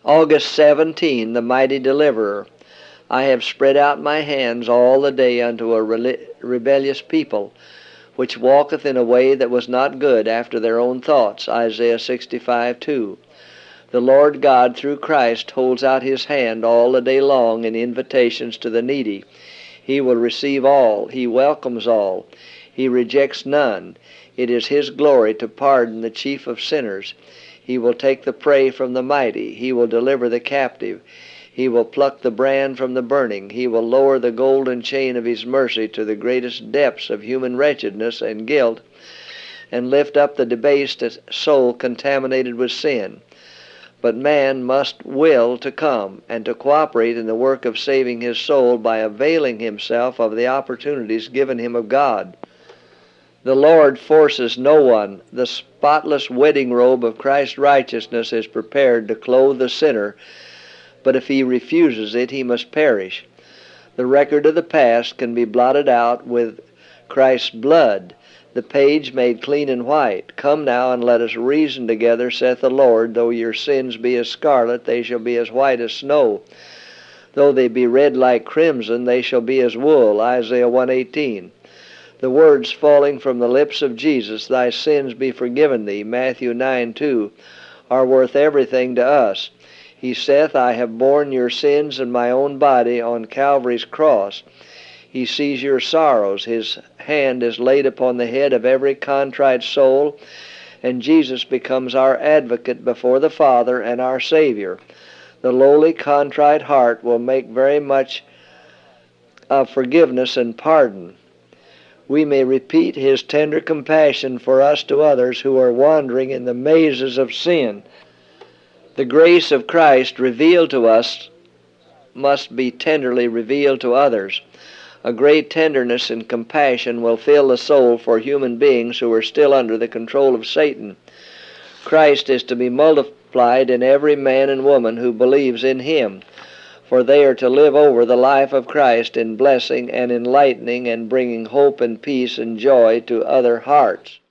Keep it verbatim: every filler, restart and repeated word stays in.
August seventeenth, the mighty deliverer. I have spread out my hands all the day unto a rebellious people, which walketh in a way that was not good after their own thoughts. Isaiah sixty-five two. The Lord God through Christ holds out his hand all the day long in invitations to the needy. He will receive all. He welcomes all. He rejects none. It is his glory to pardon the chief of sinners. He will take the prey from the mighty. He will deliver the captive. He will pluck the brand from the burning. He will lower the golden chain of his mercy to the greatest depths of human wretchedness and guilt, and lift up the debased soul contaminated with sin. But man must will to come, and to cooperate in the work of saving his soul by availing himself of the opportunities given him of God. The Lord forces no one. The spotless wedding robe of Christ's righteousness is prepared to clothe the sinner, but if he refuses it, he must perish. The record of the past can be blotted out with Christ's blood, the page made clean and white. Come now, and let us reason together, saith the Lord. Though your sins be as scarlet, they shall be as white as snow. Though they be red like crimson, they shall be as wool. Isaiah one eighteen. The words falling from the lips of Jesus, thy sins be forgiven thee, Matthew nine two, are worth everything to us. He saith, I have borne your sins in my own body on Calvary's cross. He sees your sorrows. His hand is laid upon the head of every contrite soul, and Jesus becomes our advocate before the Father and our Savior. The lowly, contrite heart will make very much of forgiveness and pardon. We may repeat his tender compassion for us to others who are wandering in the mazes of sin. The grace of Christ revealed to us must be tenderly revealed to others. A great tenderness and compassion will fill the soul for human beings who are still under the control of Satan. Christ is to be multiplied in every man and woman who believes in him, for they are to live over the life of Christ in blessing and enlightening and bringing hope and peace and joy to other hearts.